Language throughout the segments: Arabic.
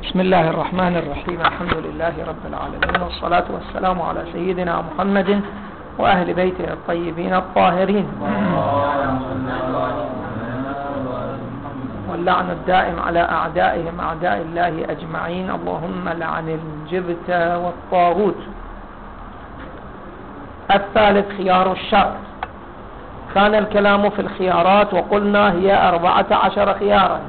بسم الله الرحمن الرحيم. الحمد لله رب العالمين، والصلاة والسلام على سيدنا محمد وأهل بيته الطيبين الطاهرين، واللعن الدائم على أعدائهم أعداء الله أجمعين. اللهم لعن الجبت والطاغوت. الثالث خيار الشرط. كان الكلام في الخيارات وقلنا هي 14 خيارا.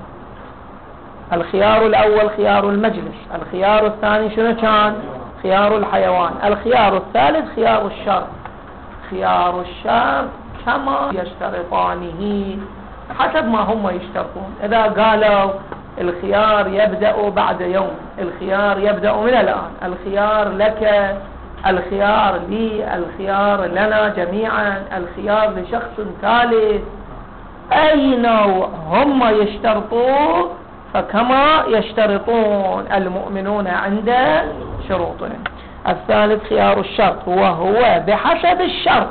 الخيار الأول خيار المجلس، الخيار الثاني شنو كان؟ خيار الحيوان، الخيار الثالث خيار الشرط. خيار الشرط كما يشترطانه حسب ما هم يشترطون. إذا قالوا الخيار يبدأ بعد يوم، الخيار يبدأ من الآن، الخيار لك، الخيار لي، الخيار لنا جميعا، الخيار لشخص ثالث، أي نوع هم يشترطون فكما يشترطون المؤمنون عند شروطهم. الثالث خيار الشرط، وهو بحسب الشرط.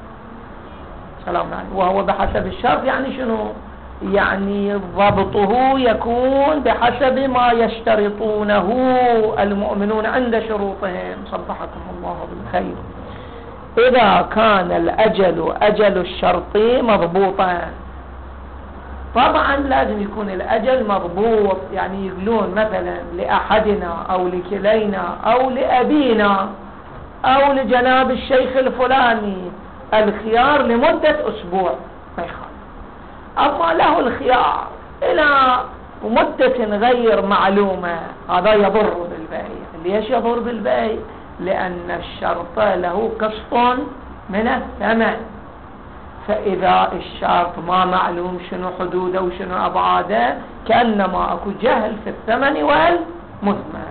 سلام عليكم. وهو بحسب الشرط يعني شنو؟ يعني ضبطه يكون بحسب ما يشترطونه المؤمنون عند شروطهم. صبحكم الله بالخير. إذا كان الأجل أجل الشرط مضبوطا، طبعا لازم يكون الأجل مضبوط. يعني يقولون مثلا لأحدنا أو لكلينا أو لأبينا أو لجناب الشيخ الفلاني الخيار لمدة أسبوع ما يخالف، أما له الخيار إلى مدة غير معلومة، هذا يضر بالبيع. ليش يضر بالبيع؟ لأن الشرط له قسط من الثمن، فإذا الشرط ما معلوم شنو حدوده وشنو أبعاده كأنما أكو جهل في الثمن والمثمن.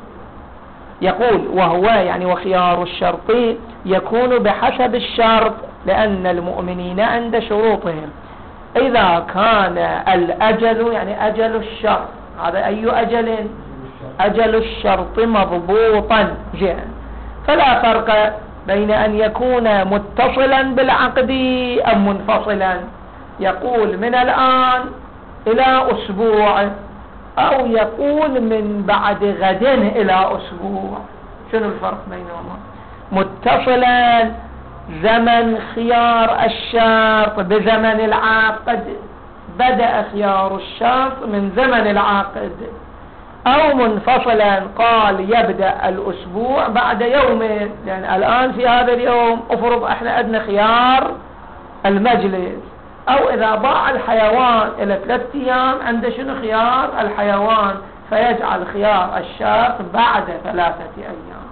يقول وهو يعني وخيار الشرط يكون بحسب الشرط لأن المؤمنين عند شروطهم. إذا كان الأجل يعني أجل الشرط، هذا أي أجل؟ أجل الشرط مضبوطا جاء، فلا فرق بين أن يكون متصلا بالعقد أم منفصلا. يقول من الآن إلى أسبوع، أو يقول من بعد غد إلى أسبوع. شنو الفرق بينهما؟ متصلا زمن خيار الشرط بزمن العقد، بدأ خيار الشرط من زمن العقد، أو منفصلا قال يبدأ الأسبوع بعد يومين. يعني الآن في هذا اليوم أفرض احنا عندنا خيار المجلس، أو إذا باع الحيوان إلى 3 أيام عنده شنو خيار الحيوان، فيجعل خيار الشرط بعد 3 أيام،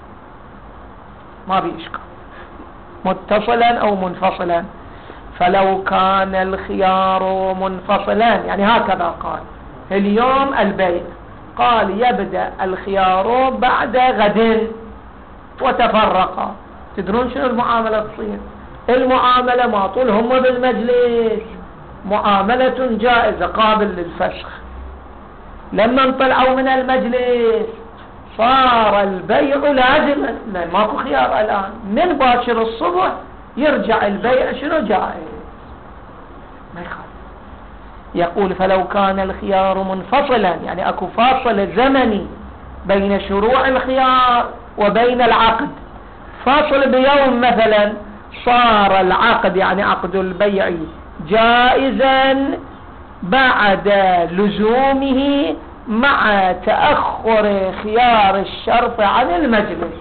ما بيشكل متصلا أو منفصلا. فلو كان الخيار منفصلا يعني هكذا قال اليوم البيع، قال يبدأ الخيار بعد غد وتفرقا، تدرون شنو المعاملة تصير؟ المعاملة ما طول هم بالمجلس معاملة جائزة قابل للفسخ. لما انطلعوا من المجلس صار البيع لازما، ماكو خيار الآن، من باكر الصبح يرجع البيع شنو جائز، ما يخالف. يقول فلو كان الخيار منفصلا يعني اكو فاصل زمني بين شروع الخيار وبين العقد، فاصل بيوم مثلا، صار العقد يعني عقد البيع جائزا بعد لزومه مع تأخر خيار الشرط عن المجلس.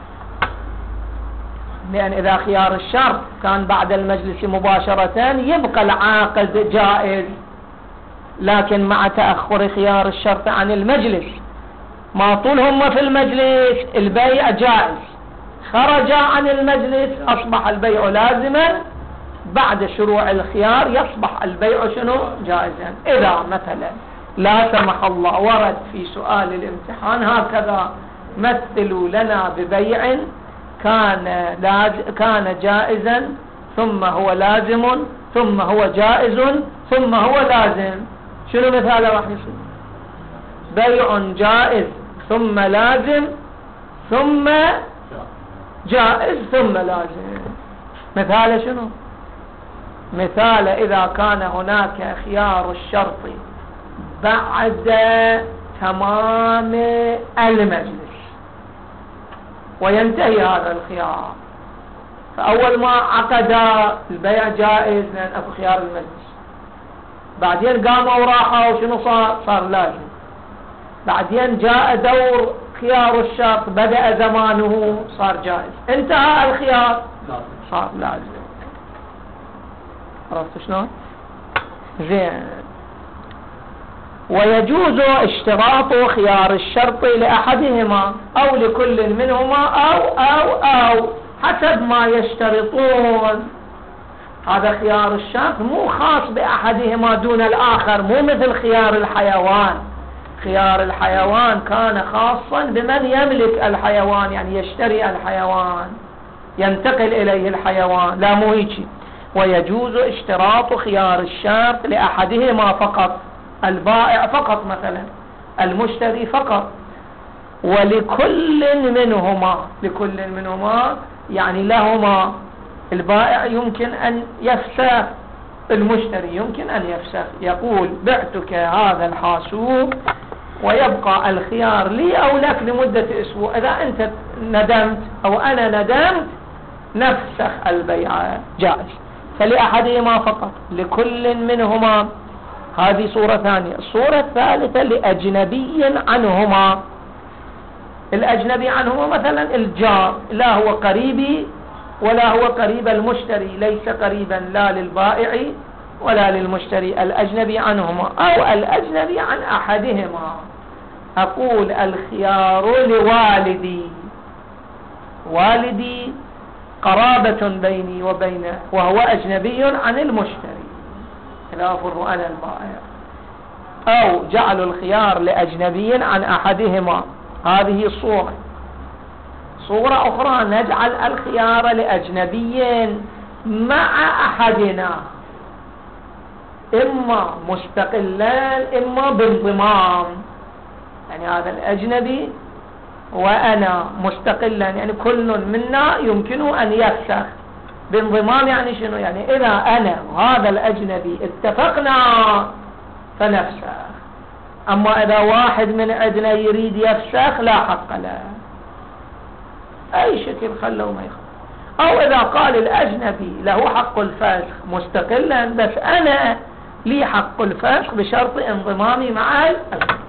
لأن إذا خيار الشرط كان بعد المجلس مباشرة يبقى العقد جائز، لكن مع تأخر خيار الشرط عن المجلس ما طول هم في المجلس البيع جائز، خرج عن المجلس أصبح البيع لازما، بعد شروع الخيار يصبح البيع شنو جائزا. إذا مثلا لا سمح الله ورد في سؤال الامتحان هكذا مثلوا لنا ببيع كان جائزا ثم هو لازم ثم هو جائز ثم هو لازم، شنو مثاله راح يصير؟ بيع جائز ثم لازم ثم جائز ثم لازم. مثاله شنو؟ مثاله إذا كان هناك خيار الشرط بعد تمام المجلس وينتهي هذا الخيار. فأول ما عقد البيع جائز لأن أكو خيار المجلس، بعدين قاموا وراحوا وشنو صار لازم، بعدين جاء دور خيار الشرط بدأ زمانه صار جائز، انتهى الخيار صار لازم. عرفت شلون؟ زين. ويجوز اشتراط خيار الشرط لأحدهما أو لكل منهما أو حسب ما يشترطون. هذا خيار الشرط مو خاص بأحدهما دون الآخر، مو مثل خيار الحيوان. خيار الحيوان كان خاصا بمن يملك الحيوان، يعني يشتري الحيوان ينتقل إليه الحيوان، لا مو هيك. ويجوز اشتراط خيار الشرط لأحدهما فقط، البائع فقط مثلا، المشتري فقط. ولكل منهما يعني لهما، البائع يمكن أن يفسخ، المشتري يمكن أن يفسخ، يقول بعتك هذا الحاسوب ويبقى الخيار لي أو لك لمدة أسبوع، إذا أنت ندمت أو أنا ندمت نفسخ البيع، جائز. فلأحدهما فقط، لكل منهما. هذه صورة ثانية. الصورة الثالثة لأجنبي عنهما. الأجنبي عنهما مثلا الجار، لا هو قريبي ولا هو قريب المشتري، ليس قريبا لا للبائع ولا للمشتري، الأجنبي عنهما أو الأجنبي عن أحدهما. أقول الخيار لوالدي، والدي قرابة بيني وبينه وهو أجنبي عن المشتري، خلاف الرؤى البائع. أو جعل الخيار لأجنبي عن أحدهما، هذه صورة. صورة أخرى نجعل الخيار لأجنبي مع أحدنا، إما مستقلان إما بانضمام. يعني هذا الأجنبي وأنا مستقلا، يعني كل منا يمكنه أن يفسخ. بانضمام يعني شنو؟ يعني إذا أنا وهذا الأجنبي اتفقنا فنفسخ، أما إذا واحد من عندنا يريد يفسخ لا حق له، أي شكل خلوا ما يخلوا. أو إذا قال الأجنبي له حق الفسخ مستقلا، بس أنا لي حق الفسخ بشرط انضمامي مع الأجنبي.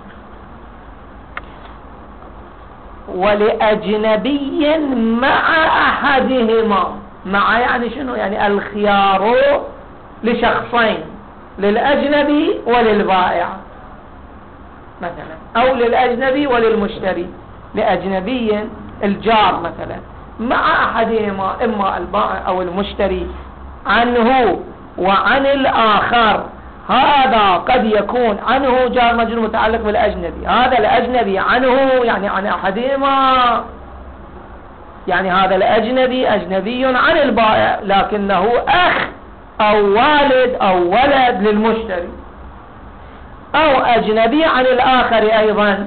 ولأجنبي مع أحدهما، مع يعني شنو؟ يعني الخيار لشخصين، للأجنبي وللبائع مثلا، أو للأجنبي وللمشتري. لأجنبي الجار مثلا مع أحدهما، إما البائع أو المشتري، عنه وعن الآخر. هذا قد يكون عنه جار مجرور متعلق بالأجنبي، هذا الأجنبي عنه يعني عن أحدهما، يعني هذا الأجنبي أجنبي عن البائع لكنه أخ أو والد أو ولد للمشتري. أو أجنبي عن الآخر أيضا،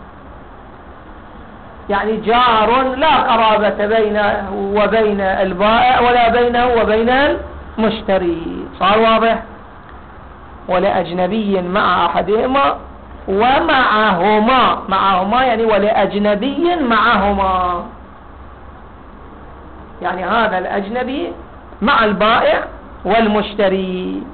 يعني جار لا قرابة بينه وبين البائع ولا بينه وبين المشتري. صار واضح؟ ولأجنبي مع أحدهما معهما يعني ولأجنبي معهما، يعني هذا الأجنبي مع البائع والمشتري،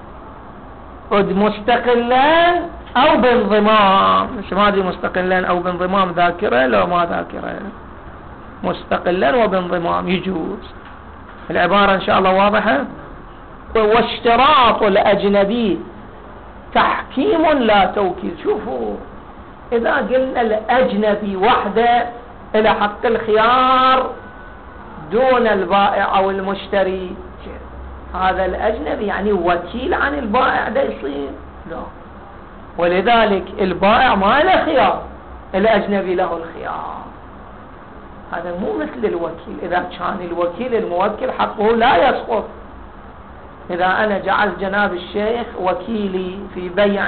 مستقلان أو بانضمام. مش ما أدري مستقلان أو بانضمام ذاكرة لو ما ذاكرة، مستقلان وبانضمام يجوز. العبارة إن شاء الله واضحة. واشتراط الأجنبي تحكيم لا توكيد. شوفوا، إذا قلنا الأجنبي وحده إلى حق الخيار دون البائع أو المشتري، هذا الأجنبي يعني وكيل عن البائع، ده يصير لا. ولذلك البائع ما له خيار، الأجنبي له الخيار. هذا مو مثل الوكيل. إذا كان الوكيل الموكل حقه لا يسقط. إذا أنا جعلت جناب الشيخ وكيلي في بيع،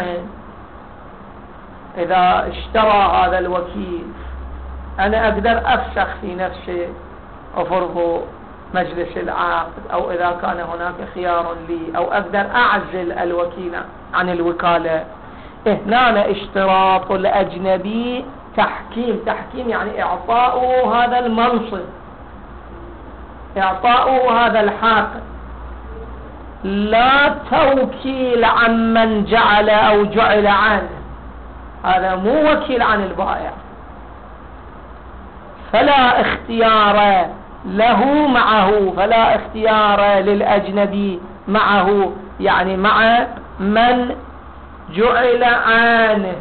إذا اشترى هذا الوكيل أنا أقدر أفسخ في نفسي أفرض مجلس العقد، أو إذا كان هناك خيار لي، أو أقدر أعزل الوكيل عن الوكالة. هنا اشتراط الأجنبي تحكيم. تحكيم يعني إعطاؤه هذا المنصب، إعطاؤه هذا الحق، لا توكيل عمن جعل أو جعل عنه. هذا مو وكيل عن البائع، فلا اختيار له معه، فلا اختيار للأجنبي معه، يعني مع من جعل عنه.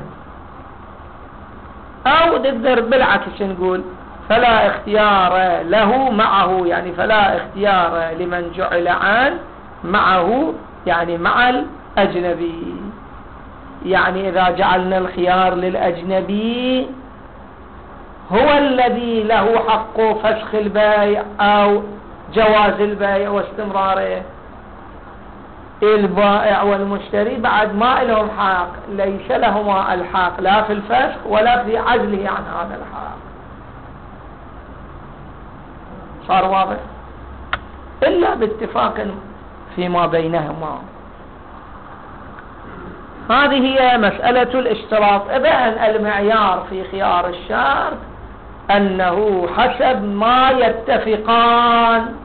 أو نقدر بالعكس نقول فلا اختيار له معه، يعني فلا اختيار لمن جعل عنه معه، يعني مع الأجنبي. يعني إذا جعلنا الخيار للأجنبي هو الذي له حق فسخ البيع أو جواز البيع واستمراره، البائع والمشتري بعد ما لهم حق، ليس لهما الحق لا في الفسخ ولا في عزله عن هذا الحق. صار واضح؟ إلا باتفاق فيما بينهما. هذه هي مسألة الاشتراط. إذن المعيار في خيار الشرط أنه حسب ما يتفقان،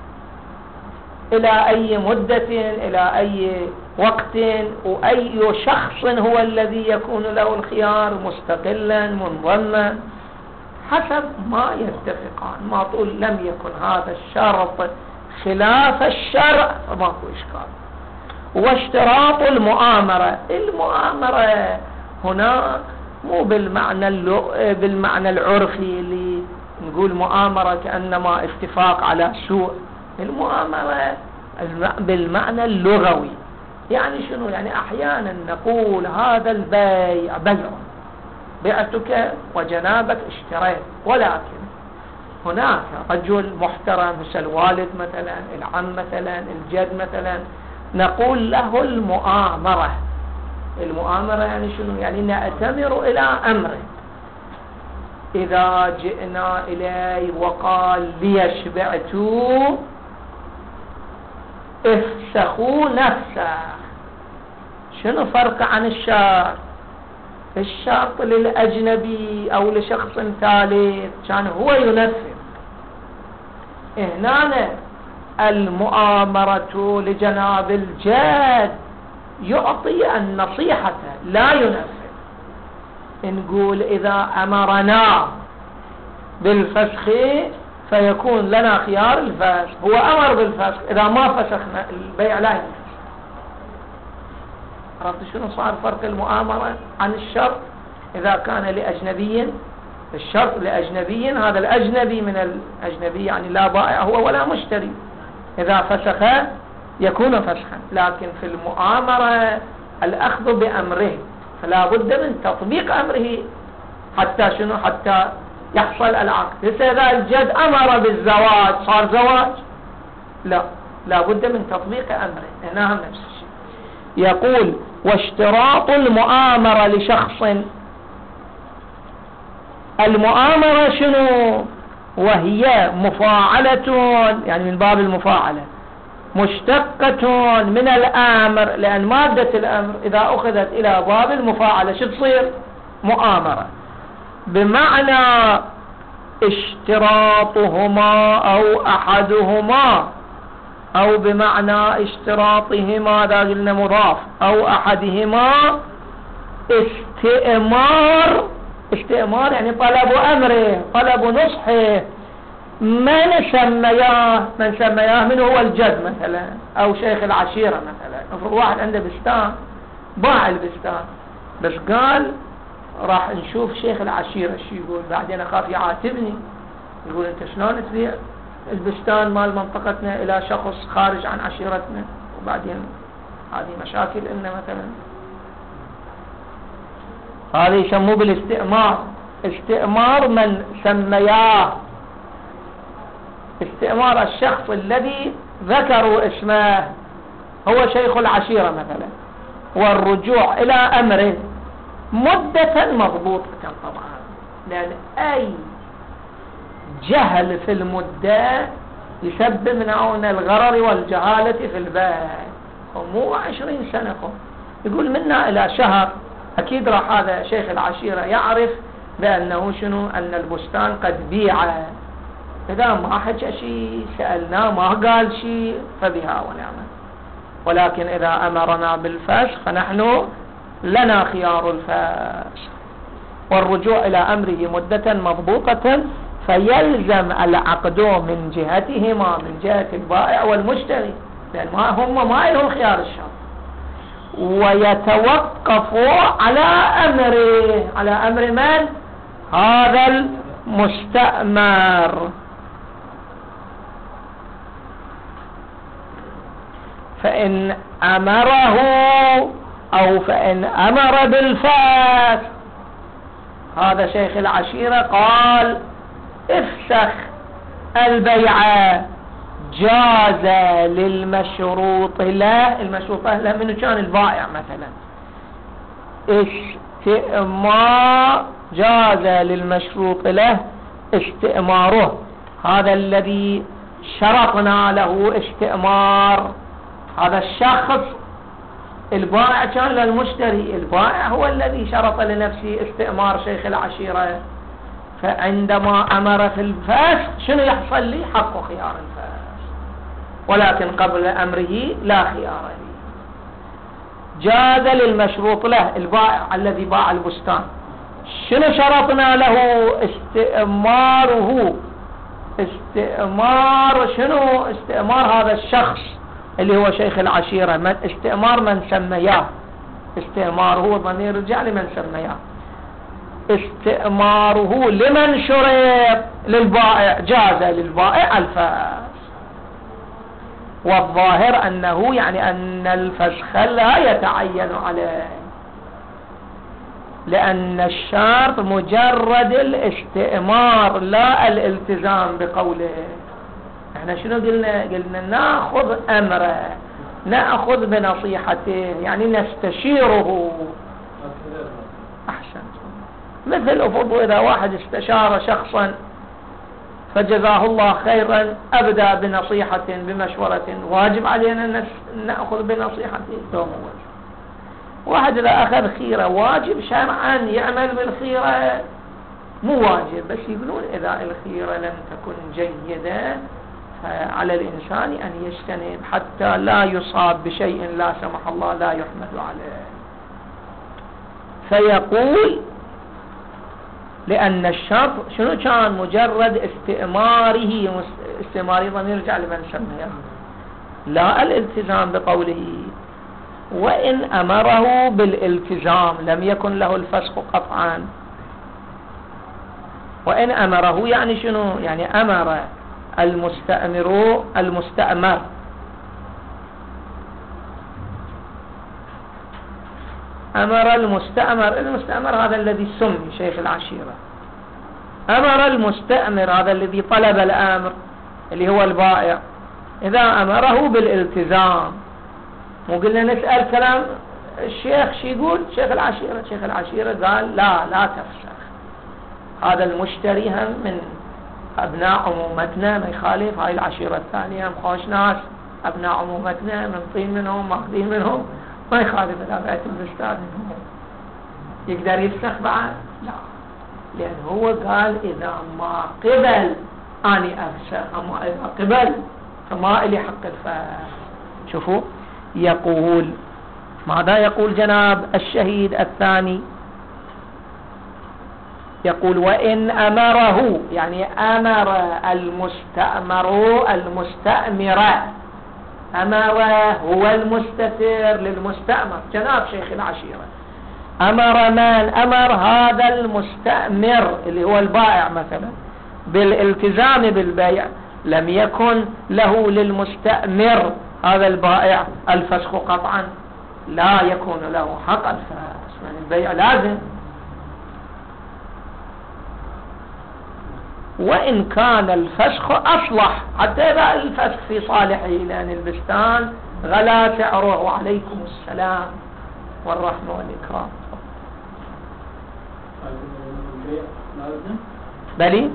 إلى أي مدة، إلى أي وقت، وأي شخص هو الذي يكون له الخيار، مستقلا منضما، حسب ما يتفقان. ما تقول لم يكن هذا الشرط خلاف الشرع فماكو إشكال. واشتراط المؤامرة، المؤامرة هنا مو بالمعنى العرفي اللي نقول مؤامرة كأنما اتفاق على سوء. المؤامرة بالمعنى اللغوي. يعني شنو؟ يعني أحيانا نقول هذا البيع بيع، بعتك وجنابك اشتريت، ولكن هناك رجل محترم مثل الوالد مثلا، العم مثلا، الجد مثلا، نقول له المؤامرة. المؤامرة يعني شنو؟ يعني نأتمر إلى أمره. إذا جئنا إليه وقال لي شبعت افسخوا نفسه. شنو فرق عن الشرط؟ الشرط للأجنبي أو لشخص ثالث كان هو ينفذ. هنا المؤامرة لجناب الجد يعطي النصيحة لا ينفذ. نقول إذا أمرنا بالفسخ فيكون لنا خيار الفسخ، هو أمر بالفسخ، إذا ما فسخنا البيع لا ينفذ. عرفت شنو صار فرق المؤامرة عن الشرط؟ إذا كان لأجنبي، الشرط لأجنبي، هذا الأجنبي من الأجنبي يعني لا بائع هو ولا مشتري، إذا فسخ يكون فسخا. لكن في المؤامرة الأخذ بأمره، فلا بد من تطبيق أمره حتى شنو؟ حتى يحصل العقد. إذا الجد أمر بالزواج صار زواج؟ لا بد من تطبيق أمره. هنا هم نفس الشيء. يقول واشتراط المؤامرة لشخص. المؤامرة شنو؟ وهي مفاعلة، يعني من باب المفاعلة، مشتقة من الأمر، لأن مادة الأمر إذا أخذت إلى باب المفاعلة شو تصير؟ مؤامرة. بمعنى اشتراطهما أو أحدهما، أو بمعنى اشتراطهما إذا قلنا مضاف، أو أحدهما استئمار. استئمار يعني طلب أمره، طلب نصحه. من سمياه من هو الجد مثلا أو شيخ العشيرة مثلا. افرض واحد عنده بستان، باع البستان، بس قال راح نشوف شيخ العشيرة شو يقول، بعدين أخاف يعاتبني، يقول أنت شلون تبيع البستان مال منطقتنا إلى شخص خارج عن عشيرتنا، وبعدين هذه مشاكل إنه مثلا. هذا يسموه بالاستئمار. استئمار من سمياه، استئمار الشخص الذي ذكروا اسمه هو شيخ العشيرة مثلا، والرجوع إلى أمر مدة مضبوطة طبعا، لأن أي جهل في المدة يسبب من الغرر والجهالة في البيع. ومو 20 سنة، يقول منا إلى شهر أكيد راح هذا شيخ العشيرة يعرف بأنه شنو، أن البستان قد بيع. إذا ما حكى شيء سألناه ما قال شيء فبها ونعمة. ولكن إذا أمرنا بالفسخ فنحن لنا خيار الفسخ والرجوع إلى أمره مدة مضبوطة، فيلزم العقد من جهتهما، من جهة البائع والمشتري، لأن هم ما لهم خيار الشرط، ويتوقف على أمره، على أمر من؟ هذا المستأمر. فإن أمره أو فإن أمر بالفسخ، هذا شيخ العشيرة قال افسخ البيع، جاز للمشروط له، المشروط له منه كان البائع مثلا، استئمار، جاز للمشروط له استئماره، هذا الذي شرطنا له استئمار، هذا الشخص البائع كان للمشتري، البائع هو الذي شرط لنفسه استئمار شيخ العشيرة، فعندما أمر في الفسخ شنو يحصل لي؟ حق خيار الفسخ، ولكن قبل أمره لا خيار لي. جاز للمشروط له، البائع الذي باع البستان، شنو شرطنا له؟ استئماره، استئمار شنو؟ استئمار هذا الشخص اللي هو شيخ العشيرة، من استئمار من سمياه، استئمار هو ضمير رجع لمن سمياه، استئماره لمن شرط؟ للبائع، جاز للبائع الفسخ. والظاهر أنه يعني أن الفسخ لا يتعين عليه، لأن الشرط مجرد الاستئمار لا الالتزام بقوله. احنا شنو قلنا ناخذ أمره، نأخذ بنصيحته، يعني نستشيره. أحسن. مثل أفضل إذا واحد استشار شخصا فجزاه الله خيرا، أبدأ بنصيحة بمشورة، واجب علينا أن نأخذ بنصيحته دوم. واحد إذا أخذ خيرة واجب شرعا يعمل بالخيرة، مو واجب، بس يقولون إذا الخيرة لم تكن جيدة فعلى الإنسان أن يجتنب حتى لا يصاب بشيء لا سمح الله لا يحمد عليه. فيقول لأن الشرط شنو كان؟ مجرد استئماره، استئماره ضمير يرجع لمن سميه، لا الالتزام بقوله. وإن أمره بالالتزام لم يكن له الفسخ قطعا. وإن أمره يعني شنو؟ يعني أمر المستأمر أمر المستأمر هذا الذي سمي شيخ العشيرة، أمر المستأمر هذا الذي طلب الأمر اللي هو البائع، إذا أمره بالالتزام، مو قلنا نسأل كلام الشيخ شي يقول شيخ العشيرة قال لا تفسخ، هذا المشتري هم من أبناء عمومتنا، ما يخالف، هاي العشيرة الثانية هم خوش ناس، أبناء عمومتنا منطين منهم ماخذين منهم، ما يخالف إذا بعت البستان يقدر يفسخ بعد؟ لا، لأن هو قال إذا ما قبل أني أفسخ، أما إذا قبل فما إلي حق الفسخ. شوفوا يقول ماذا يقول جناب الشهيد الثاني؟ يقول وإن أمره، يعني أمر المستأمر أمر هو المستثير للمستأمر، جناب شيخ العشيرة أمر من؟ أمر هذا المستأمر اللي هو البائع مثلا بالالتزام بالبيع، لم يكن له للمستأمر هذا البائع الفسخ قطعا، لا يكون له حق الفسخ، يعني البيع لازم. وإن كان الفسخ أصلح، حتى إذا الفسخ في صالحه، لأن البستان غلا سعره. وعليكم السلام والرحمة والإكرام. بلي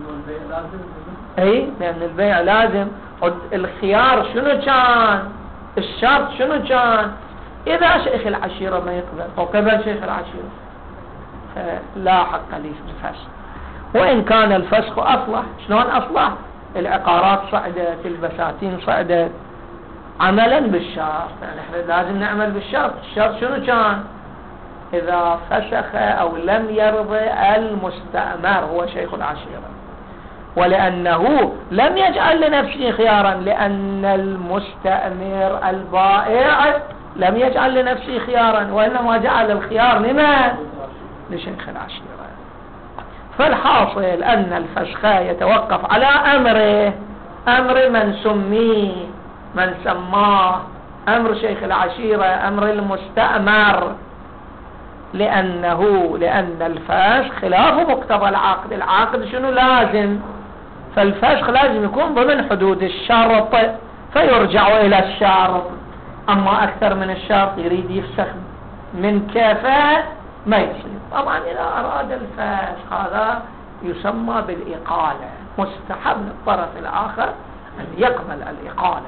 اي، لأن البيع لازم. الخيار شنو كان؟ الشرط شنو كان؟ إذا شيخ العشيرة ما يقبل أو قبل شيخ العشيرة لا حق لي في الفسخ، وإن كان الفسخ أصلح. شلون أصلح؟ العقارات صعدت، البساتين صعدت عملا بالشرط. يعني احنا لازم نعمل بالشرط. الشرط شنو كان؟ إذا فسخ أو لم يرضى المستأمر هو شيخ العشيرة، ولأنه لم يجعل لنفسه خيارا، لأن المستأمر البائع لم يجعل لنفسه خيارا، وإنما جعل الخيار لمن؟ لشيخ العشيرة. فالحاصل أن الفسخ يتوقف على أمره، أمر من سميه، من سماه، أمر شيخ العشيرة، أمر المستأمر، لأن الفسخ خلاف مقتضى العقد. العقد شنو لازم؟ فالفسخ لازم يكون ضمن حدود الشرط فيرجع إلى الشرط. أما أكثر من الشرط يريد يفسخ من كافة ما يصير. طبعا إذا أراد الفسخ هذا يسمى بالإقالة، مستحب للطرف الآخر أن يقبل الإقالة.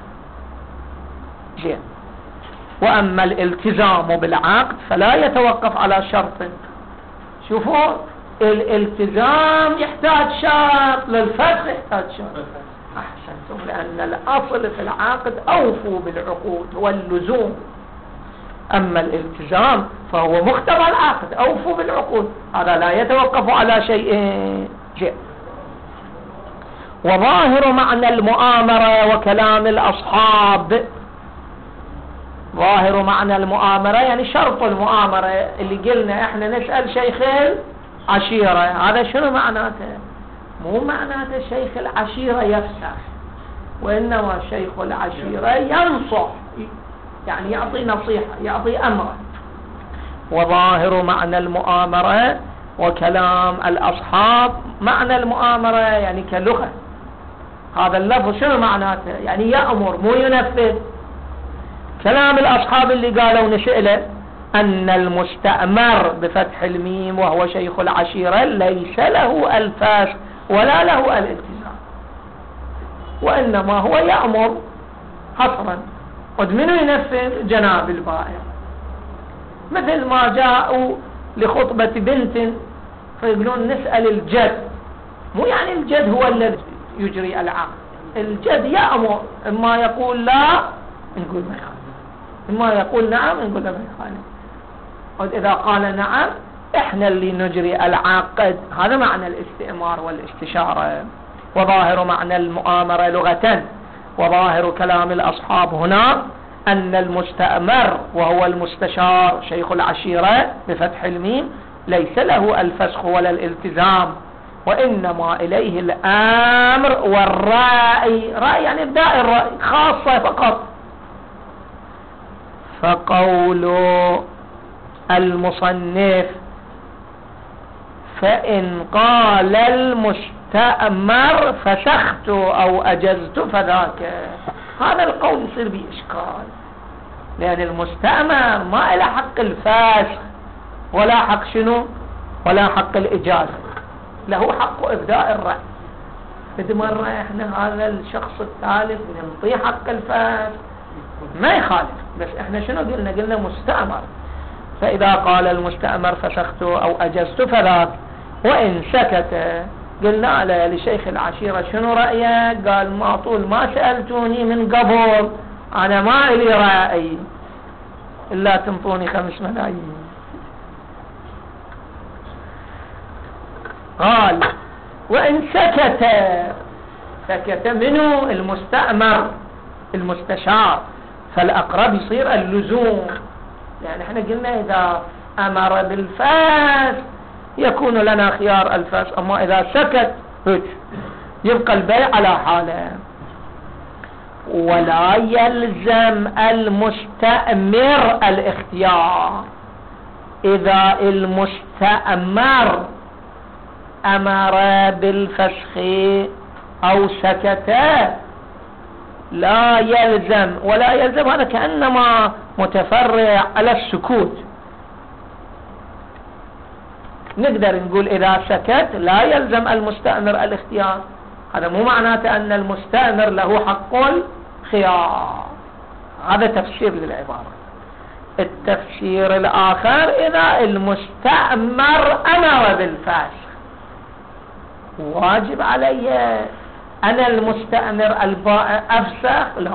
زين. وأما الالتزام بالعقد فلا يتوقف على شرط. شوفوا، الالتزام يحتاج شرط، للفسخ يحتاج شرط. أحسنتم، لأن الأصل في العقد أوفوا بالعقود واللزوم. أما الالتزام فهو مقتضى العقد، أوفوا بالعقود، هذا لا يتوقف على شيء. وظاهر معنى المؤامرة وكلام الأصحاب، ظاهر معنى المؤامرة يعني شرط المؤامرة اللي قلنا احنا نسأل شيخ العشيرة، هذا شنو معناته؟ مو معناته شيخ العشيرة يفسخ، وإنما شيخ العشيرة ينصح، يعني يعطي نصيحة، يعطي أمر. وظاهر معنى المؤامرة وكلام الأصحاب، معنى المؤامرة يعني كلغة، هذا اللفظ شنو معناته؟ يعني يأمر مو ينفذ. كلام الأصحاب اللي قالوا نسأله أن المستأمر بفتح الميم وهو شيخ العشيرة ليس له الفسخ ولا له الالتزام، وإنما هو يأمر حصرا، قد منه ينفذ جناب البائع. مثل ما جاءوا لخطبة بنت فيقولون نسأل الجد، مو يعني الجد هو الذي يجري العقد، الجد يأمر، إما يقول لا نقول ما يخالف، إما يقول نعم نقول ما يخالف. قد إذا قال نعم إحنا اللي نجري العقد. هذا معنى الاستئمار والاستشارة. وظاهر معنى المؤامرة لغة وظاهر كلام الأصحاب هنا أن المستأمر وهو المستشار شيخ العشيرة بفتح الميم ليس له الفسخ ولا الالتزام، وإنما إليه الأمر والرأي. رأي يعني إبداء الرأي، خاصة فقط. فقول المصنف فإن قال المستأمر فسخت أو أجزت فذاك، هذا القول يصير به إشكال، لأن المستأمر ما له حق الفسخ ولا حق شنو ولا حق الإجازة، له حق إبداء الرأي. إذا مرة إحنا هذا الشخص الثالث نعطيه حق الفسخ ما يخالف، بس إحنا شنو قلنا مستأمر. فإذا قال المستأمر فسخت أو أجزت فذاك، وإن سكت قلنا له لشيخ العشيرة شنو رأيك؟ قال ما طول ما سألتوني من قبل أنا ما إلي رأي إلا تنطوني 5 ملايين. قال وإن سكت منه المستأمر المستشار فالأقرب يصير اللزوم، يعني احنا قلنا إذا أمر بالفسخ يكون لنا خيار الفسخ، أما إذا سكت يبقى البيع على حاله. ولا يلزم المستأمر الاختيار، إذا المستأمر أمر بالفسخ أو سكت لا يلزم. ولا يلزم هذا كأنما متفرع على السكوت، نقدر نقول إذا سكت لا يلزم المستأمر الاختيار، هذا مو معناته أن المستأمر له حق الخيار. هذا تفسير للعبارة. التفسير الآخر إذا المستأمر أمر بالفسخ واجب علي أنا المستأمر البائع أفسخ؟ لا،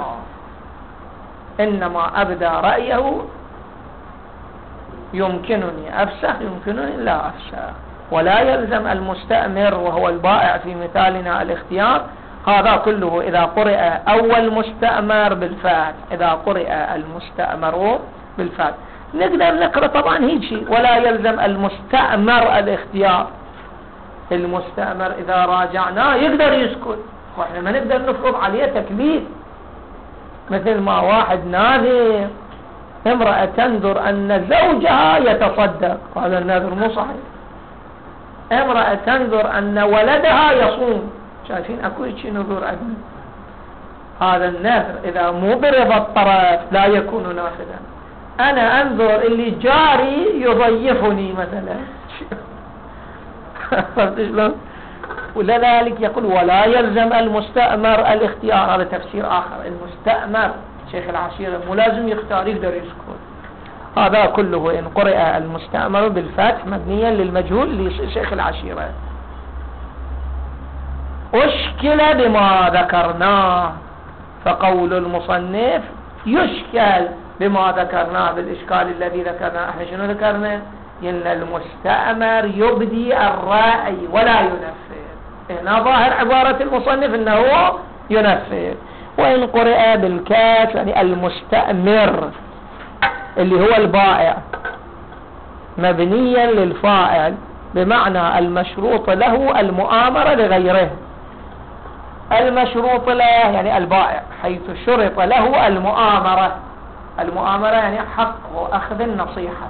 إنما أبدى رأيه يمكنني أفسخ يمكنني لا أفسخ، ولا يلزم المستأمر وهو البائع في مثالنا الاختيار. هذا كله إذا قرئ أول مستأمر بالفعل، إذا قرئ المستأمر بالفعل. نقدر نقرأ طبعا هيك شيء ولا يلزم المستأمر الاختيار. المستأمر إذا راجعناه يقدر يسكت، وإحنا ما نقدر نفرض عليه تكليف. مثل ما واحد ناذر امرأة تنذر أن زوجها يتصدق، هذا النذر مو صحيح. امرأة تنذر أن ولدها يصوم، شايفين اكو شيء نذور عندنا. هذا النذر إذا مو برضا الطرف لا يكون نافذا. أنا أنذر اللي جاري يضيفني مثلا فهمت شلون؟ ولذلك يقول ولا يلزم المستأمر الاختيار. هذا تفسير آخر. المستأمر شيخ العشيرة مو لازم يختار، يقدر يسكت. هذا كله إن قرئ المستأمر بالفتح مبنيا للمجهول لشيخ العشيرة. أشكل بما ذكرناه، فقول المصنف يشكل بما ذكرناه بالإشكال الذي ذكرناه. احنا شنو ذكرنا؟ إن المستأمر يبدي الرأي ولا ينفذ. هنا ظاهر عبارة المصنف انه ينفذ. وإن قرئ بالكاف يعني المستأمر اللي هو البائع مبنيا للفاعل، بمعنى المشروط له المؤامرة لغيره. المشروط له يعني البائع، حيث شرط له المؤامرة. المؤامرة يعني حق أخذ النصيحة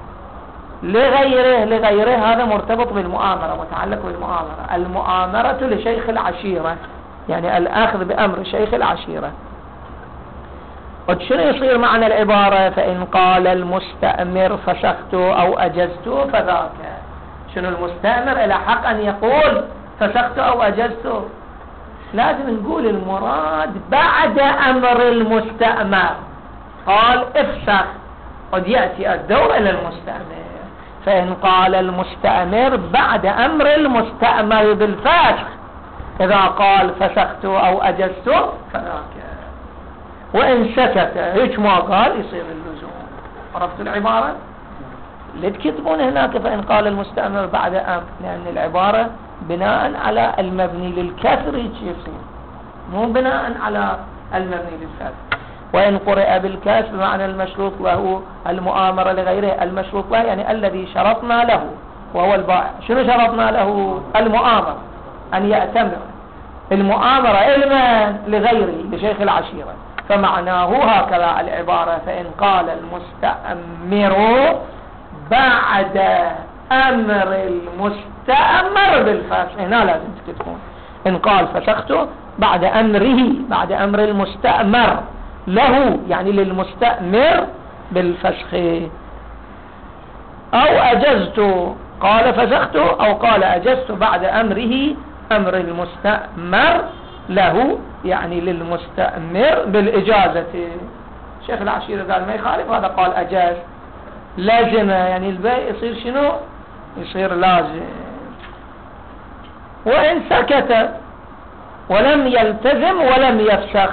لغيره هذا مرتبط بالمؤامرة، متعلق بالمؤامرة. المؤامرة لشيخ العشيرة يعني الأخذ بأمر شيخ العشيرة. شنو يصير معنى العبارة؟ فإن قال المستأمر فسخت أو أجزت فذاك. شنو المستأمر إلى حق أن يقول فسخت أو أجزت؟ لازم نقول المراد بعد أمر المستأمر. قال افسخ، قد يأتي الدور إلى المستأمر. فإن قال المستأمر بعد أمر المستأمر بالفسخ، إذا قال فسخت أو أجزت فذاك. وإن سكت هيك ما قال يصير اللزوم. عرفت العبارة؟ اللي تكتبون هناك فإن قال المستأمر بعد أمر، لأن العبارة بناء على المبني للكسر يصير، مو بناء على المبني للفتح. وإن قرئ بالكسر بمعنى المشروط له المؤامرة لغيره. المشروط له يعني الذي شرطنا له وهو البائع. شنو شرطنا له؟ المؤامرة، أن يأتمر. المؤامرة إلما لغيره لشيخ العشيرة. فمعناه هكذا العبارة. فإن قال المستأمر بعد أمر المستأمر بالفسخ، هنا لازم تكتبون إن قال فسخت بعد أمره، بعد أمر المستأمر له يعني للمستأمر بالفسخ. أو أجزت، قال فسخت أو قال أجزت بعد أمره، أمر المستأمر له يعني للمستأمر بالإجازة. شيخ العشيرة قال ما يخالف، هذا قال أجاز. لازم يعني البيع يصير شنو؟ يصير لازم. وإن سكت ولم يلتزم ولم يفسخ،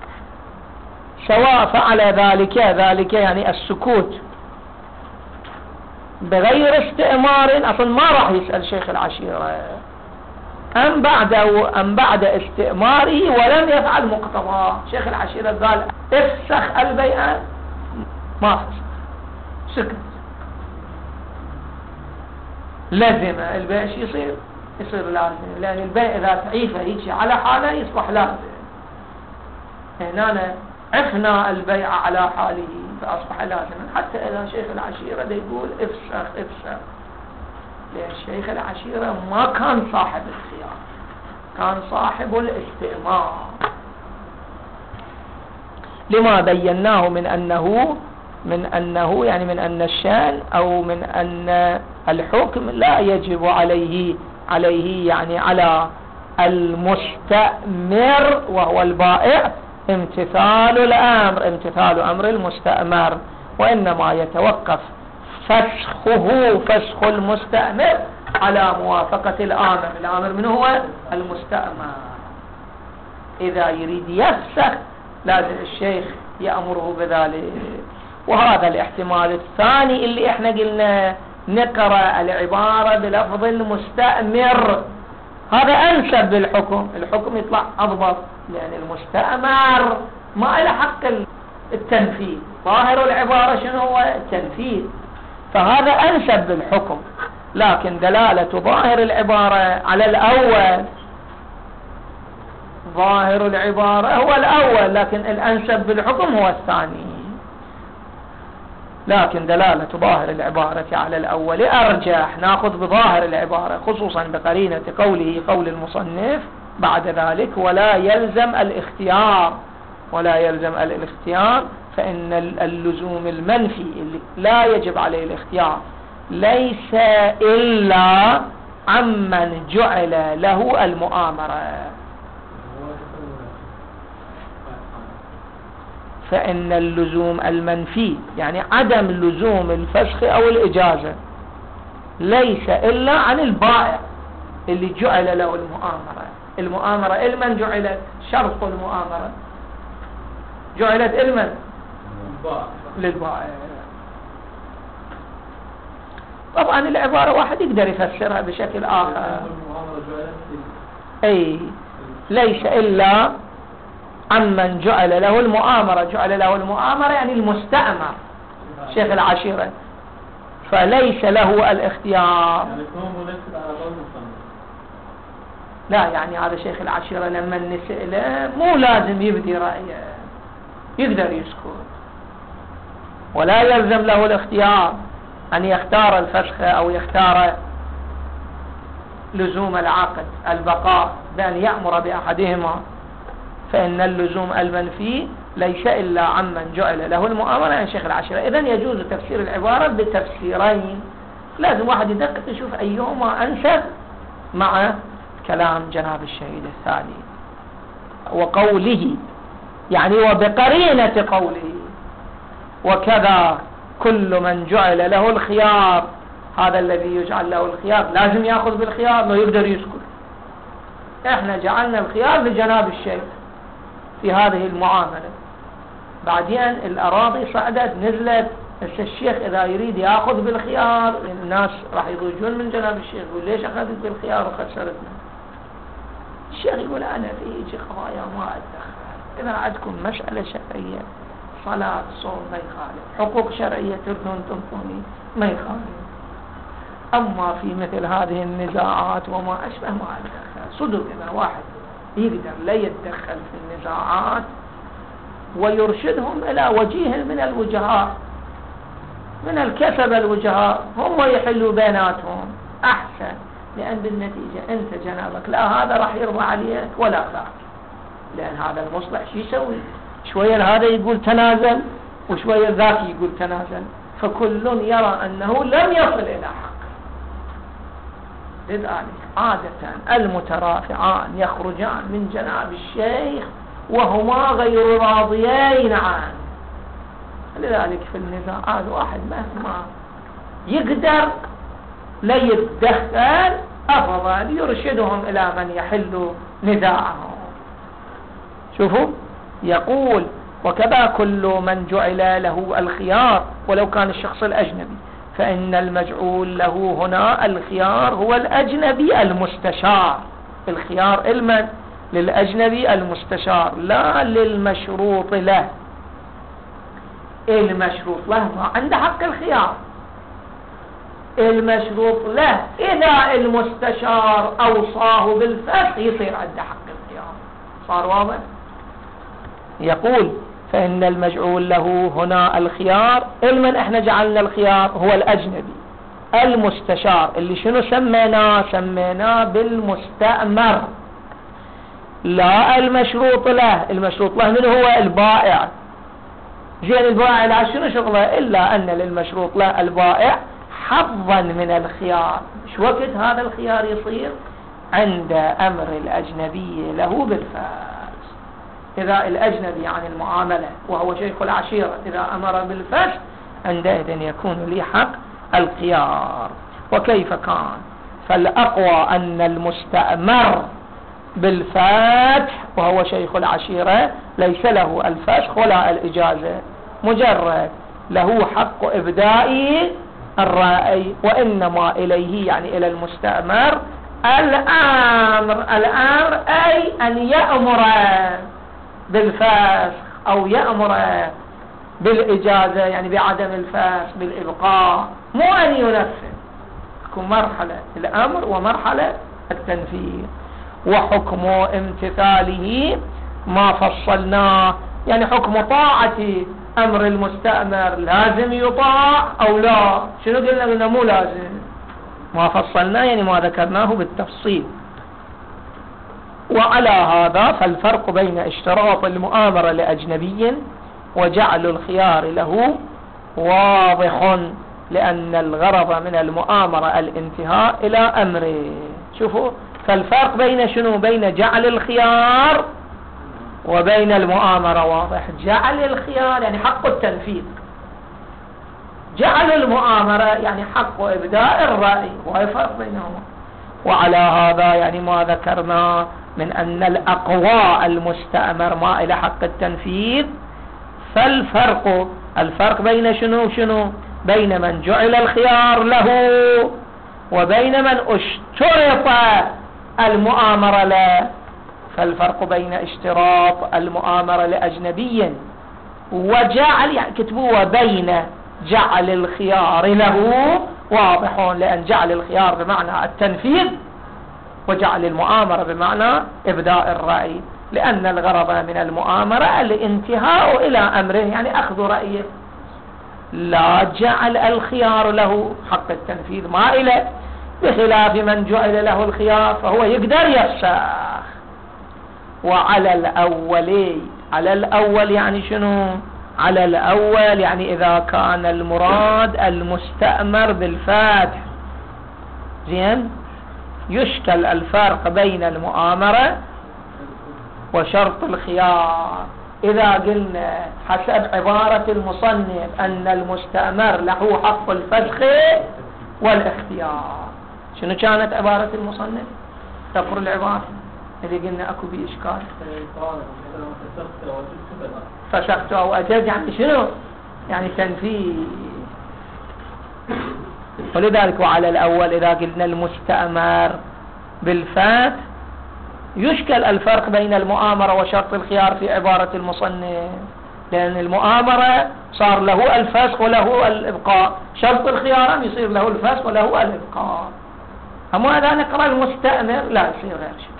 سواء فعل ذلك يعني السكوت بغير استئمار، أصلا ما راح يسأل شيخ العشيرة، أم بعد استئماره ولم يفعل مقتضاه. شيخ العشيرة قال افسخ البيع، ما فسخ، سكت. لازم البيع يصير لازم، لأن البيع إذا تعيفه هيك على حاله يصبح لازم. هنا عفنا البيع على حاله فأصبح لازما. حتى إذا شيخ العشيرة يقول افسخ، لأن شيخ العشيرة ما كان صاحب الخيار، كان صاحب الاستئمار. لما بيناه من أنه يعني من أن الشأن أو من أن الحكم لا يجب عليه يعني على المستأمر وهو البائع امتثال الأمر، امتثال أمر المستأمر، وإنما يتوقف فسخ المستأمر على موافقة الآمر. الآمر من هو؟ المستأمر. إذا يريد يفسخ لازم الشيخ يأمره بذلك. وهذا الاحتمال الثاني اللي احنا قلنا نقرأ العبارة بلفظ المستأمر، هذا أنسب للحكم، الحكم يطلع أضبط، لأن المستأمر ما له حق التنفيذ، ظاهر العبارة شنو هو؟ التنفيذ، فهذا أنسب بالحكم. لكن دلالة ظاهر العبارة على الأول، ظاهر العبارة هو الأول لكن الأنسب بالحكم هو الثاني، لكن دلالة ظاهر العبارة على الأول أرجح، نأخذ بظاهر العبارة خصوصا بقرينة قوله قول المصنف بعد ذلك ولا يلزم الاختيار. ولا يلزم الاختيار، فإن اللزوم المنفي اللي لا يجب عليه الاختيار ليس إلا عمن جعل له المؤامرة. فإن اللزوم المنفي يعني عدم لزوم الفسخ أو الإجازة ليس إلا عن البائع اللي جعل له المؤامرة. المؤامرة إلمن جعلت؟ شرط المؤامرة جعلت إلمن؟ للبائع. طبعا العبارة واحد يقدر يفسرها بشكل آخر، أي ليس إلا عمن جعل له المؤامرة. جعل له المؤامرة يعني المستأمر شيخ العشيرة، فليس له الاختيار. لا يعني هذا شيخ العشيرة لما نسأله مو لازم يبدي رأيه، يقدر يسكت، ولا يلزم له الاختيار أن يختار الفسخ أو يختار لزوم العقد البقاء بأن يأمر بأحدهما. فإن اللزوم المنفي ليس إلا عمن جعل له المؤامرة يا شيخ العشيرة. إذن يجوز تفسير العبارة بتفسيرين، لازم واحد يدقق يشوف أيهما أنسب مع كلام جناب الشهيد الثاني. وقوله يعني وبقرينة قوله وكذا كل من جعل له الخيار، هذا الذي يجعل له الخيار لازم يأخذ بالخيار، ما يقدر يسكت. احنا جعلنا الخيار لجناب الشيخ في هذه المعاملة، بعدين الأراضي صعدت نزلت، الشيخ إذا يريد يأخذ بالخيار الناس راح يضجون من جناب الشيخ يقول ليش أخذت بالخيار وخسرتنا؟ الشيخ يقول أنا في إيجي قضايا ما أتدخل، إذا عندكم مسألة شرعية صلاة صوم ما يخالف، حقوق شرعية تردون تنطوني ما يخالف، أما في مثل هذه النزاعات وما أشبه ما أتدخل. صدق إذا واحد يقدر لا يتدخل في النزاعات ويرشدهم إلى وجيه من الوجهاء من الكسب الوجهاء هم يحلوا بيناتهم أحسن، لأن بالنتيجة أنت جنابك لا هذا راح يرضى عليك ولا ذاك، لأن هذا المصلح شو يسوي؟ شوية هذا يقول تنازل وشوية ذاك يقول تنازل، فكل يرى أنه لم يصل إلى حق. لذلك عادة المترافعان يخرجان من جناب الشيخ وهما غير راضيين عنه. لذلك في النزاعات واحد مهما يقدر لا يتدخل أفضل يرشدهم إلى من يحل نزاعهم. شوفوا يقول وكذا كل من جعل له الخيار ولو كان الشخص الأجنبي، فإن المجعول له هنا الخيار هو الأجنبي المستشار. الخيار المن؟ للأجنبي المستشار لا للمشروط له. المشروط له ما عنده حق الخيار، المشروط له إذا المستشار أوصاه بالفسخ يصير عنده حق الخيار. صار واضح؟ يقول فإن المجعول له هنا الخيار، المن احنا جعلنا الخيار هو الأجنبي المستشار اللي شنو سميناه بالمستأمر، لا المشروط له. المشروط له من هو؟ البائع. زين البائع لا شنو شغله إلا أن للمشروط له البائع حظا من الخيار. شو وقت هذا الخيار يصير؟ عند أمر الأجنبي له بالفاس. إذا الأجنبي عن المعاملة وهو شيخ العشيرة إذا أمر بالفسخ عندئذ يكون لي حق الخيار. وكيف كان؟ فالأقوى أن المستأمر بالفتح وهو شيخ العشيرة ليس له الفسخ ولا الإجازة، مجرد له حق إبداء الرأي، وإنما إليه يعني إلى المستأمر الأمر أي أن يأمر بالفسخ أو يأمر بالإجازة، يعني بعدم الفسخ بالإبقاء، مو أن ينفذ. تكون مرحلة الأمر ومرحلة التنفيذ. وحكم امتثاله ما فصلناه، يعني حكم طاعة أمر المستأمر لازم يطاع أو لا. شنو قلنا مو لازم، ما فصلناه يعني ما ذكرناه بالتفصيل. وعلى هذا فالفرق بين اشتراط المؤامرة لأجنبي وجعل الخيار له واضح، لأن الغرض من المؤامرة الانتهاء إلى أمره. شوفوا، فالفرق بين شنو؟ بين جعل الخيار وبين المؤامرة واضح. جعل الخيار يعني حق التنفيذ، جعل المؤامرة يعني حق إبداء الرأي، وهي فرق بينهما. وعلى هذا يعني ما ذكرنا من أن الأقوى المستأمر ما إلى حق التنفيذ. الفرق بين شنو بين من جعل الخيار له وبين من اشترط المؤامرة له. فالفرق بين اشتراط المؤامرة لأجنبي وجعل، يعني كتبوه بين جعل الخيار له واضح، لأن جعل الخيار بمعنى التنفيذ وجعل المؤامرة بمعنى إبداء الرأي، لأن الغرض من المؤامرة الانتهاء إلى أمره، يعني أخذ رأيه. لا جعل الخيار له حق التنفيذ ما إله، بخلاف من جعل له الخيار فهو يقدر يفسخ. وعلى الأول يعني شنو؟ على الأول يعني إذا كان المراد المستأمر بالفتح، زين، يشكل الفرق بين المؤامرة وشرط الخيار. إذا قلنا حسب عبارة المصنف أن المستأمر له حق الفسخ والاختيار، شنو كانت عبارة المصنف؟ تقر العبارة اللي قلنا أكو بإشكال. فسخت أو أجاز يعني شنو؟ يعني تنفيذ. ولذلك وعلى الأول إذا قلنا المستأمر بالفتح يشكل الفرق بين المؤامرة وشرط الخيار في عبارة المصنف، لأن المؤامرة صار له الفسخ وله الإبقاء، شرط الخيار يصير له الفسخ وله الإبقاء. أما إذا نقرأ المستأمر لا يصير غير شكل.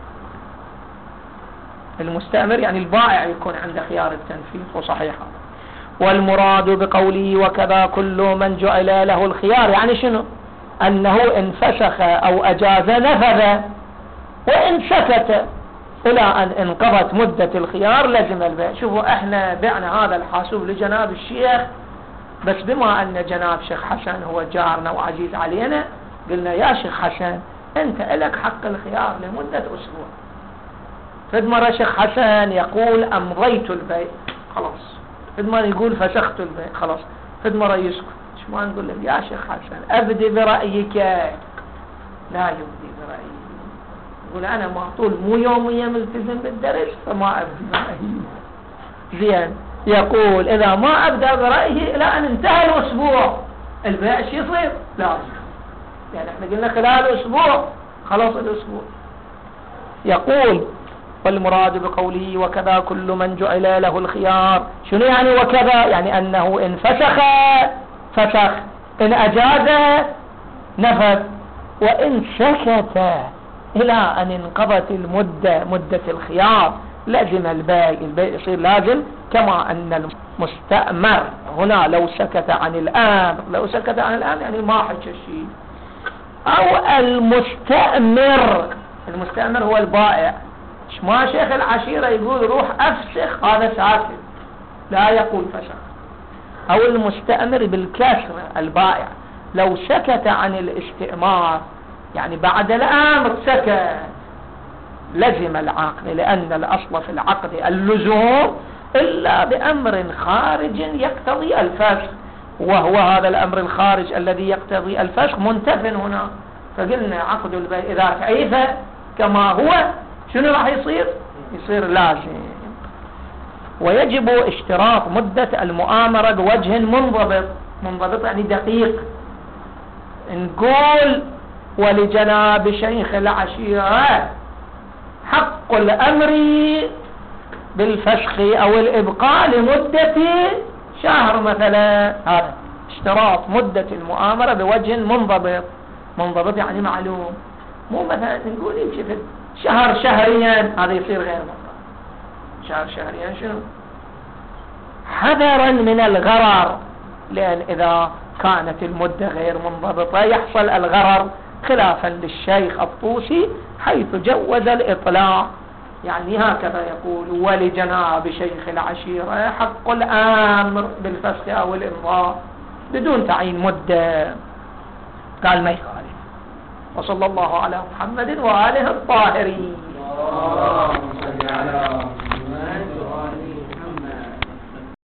المستأمر يعني البائع يكون عنده خيار التنفيذ، وصحيحة. والمراد بقوله وكذا كل من جعل له الخيار يعني شنو؟ أنه إن فسخ أو أجاز نفذ، وإن سكت إلى أن انقضت مدة الخيار لزم البيع. شوفوا احنا بعنا هذا الحاسوب لجناب الشيخ، بس بما أن جناب شيخ حسن هو جارنا وعزيز علينا قلنا يا شيخ حسن أنت لك حق الخيار لمدة أسبوع. فد مرة شيخ حسن يقول أمضيت البيع خلاص، فد مرة يقول فسخت البيع خلاص، فد مرة يسكت. شو ما نقول له يا شيخ حسن أبدي برأيك؟ لا يبدي برأيي، يقول أنا ما طول مو يوميا ملتزم بالدرس فما أبدي برأيي. زين، يقول إذا ما أبدأ برأيه إلى أن انتهى الأسبوع البيع شو يصير؟ لا، يعني احنا قلنا خلال أسبوع خلاص الأسبوع. يقول والمراد بقوله وكذا كل من جعل له الخيار، شنو يعني وكذا؟ يعني أنه إن فسخ، إن أجاز نفذ، وإن سكت إلى أن انقضت مدة الخيار لازم البيع يصير لازم. كما أن المستأمر هنا لو سكت عن الآن يعني ما حكى شيء. أو المستأمر هو البائع، ما شيخ العشيرة يقول روح أفسخ هذا ساكت، لا يقول فسخ. أو المستأمر بالكسر البائع لو سكت عن الاستئمار، يعني بعد الأمر سكت لزم العقد، لأن الأصل في العقد اللزوم إلا بأمر خارج يقتضي الفسخ، وهو هذا الأمر الخارج الذي يقتضي الفسخ منتف هنا. فقلنا عقد البيع إذا كيف كما هو شنو راح يصير لازم. ويجب اشتراط مدة المؤامرة بوجه منضبط يعني دقيق. نقول ولجناب شيخ العشيرة حق الأمر بالفسخ أو الإبقاء لمدة شهر مثلا، هذا اشتراط مدة المؤامرة بوجه منضبط يعني معلوم، مو مثلا نقول يمشي في شهريا، هذا يصير غير منضبط. شهريا شنو؟ حذرا من الغرر، لأن إذا كانت المدة غير منضبطة يحصل الغرر، خلافا للشيخ الطوسي حيث جوز الإطلاق. يعني هكذا يقول ولجناب شيخ العشيرة حق الأمر بالفسخ أو الإمضاء بدون تعيين مدة، قال ما يخالف. وصلى الله على محمد وآله الطاهرين.